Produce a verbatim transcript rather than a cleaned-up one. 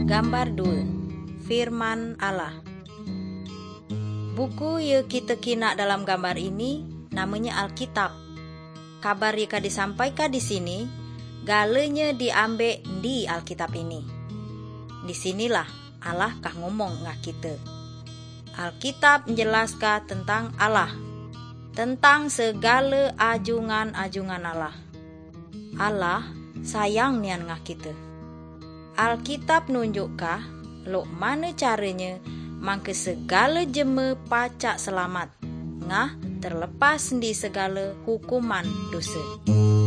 Gambar dua. Firman Allah. Buku yang kita kina dalam gambar ini namanya Alkitab. Kabar yang disampaikan di sini, galanya diambil di Alkitab ini. Disinilah Allah kah ngomong ngah kita. Alkitab menjelaskan tentang Allah, tentang segala ajungan-ajungan Allah. Allah sayang nian ngah kita. Alkitab nunjukkah lo mana caranya mangke segala jeme pacak selamat ngah terlepas di segala hukuman dosa.